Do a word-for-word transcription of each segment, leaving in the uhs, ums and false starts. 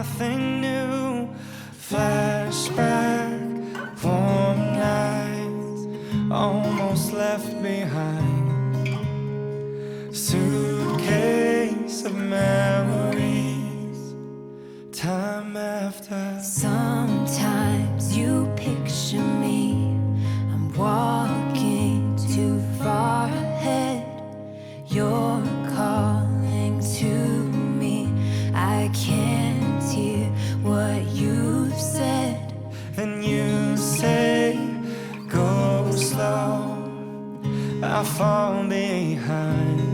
nothing new. Flashback, warm nights almost left behind. Suitcase of memories, time after. Sometimes you picture me, I'm walking too far ahead. You're calling to me, I can't hear what you've said. Then you say, go slow, I fall behind.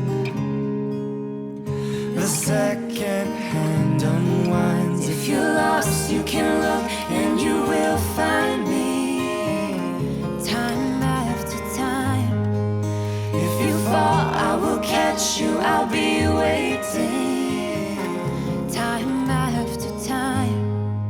The second hand unwinds. If you're lost, you can look and you will find me. Time after time. If you fall, I will catch you, I'll be waiting. Time after time.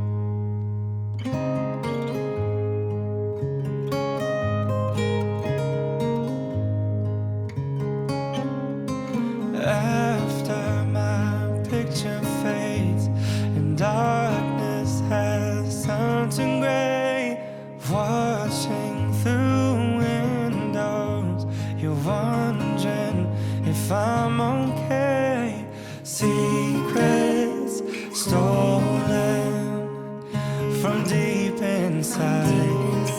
After my picture fades and darkness has turned to gray, watching through windows, you're wondering if I'm okay. Secrets stolen from deep inside.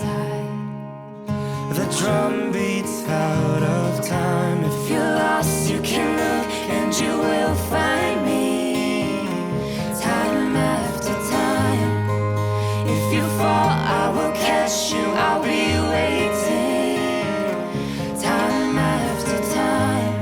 The drum beats out of time. If you're lost, you can look and you will find me. Time after time. If you fall, I will catch you, I'll be waiting. Time after time.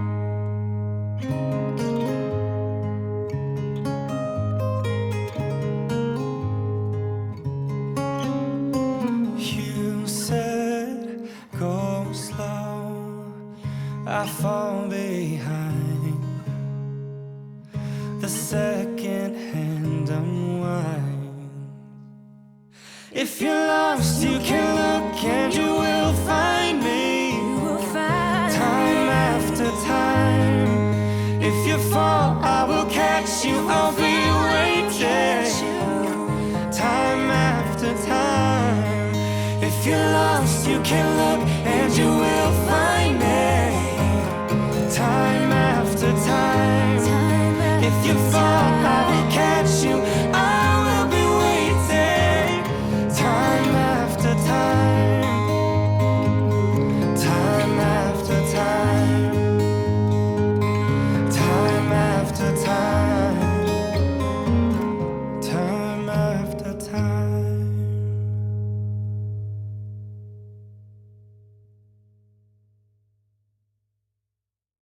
You said, go slow, I fall behind. The second hand unwinds. If you're lost, you can look and you will find me. You will find Time after time. If you fall, I will catch you, I'll be waiting. Time after time. If you're lost, you can look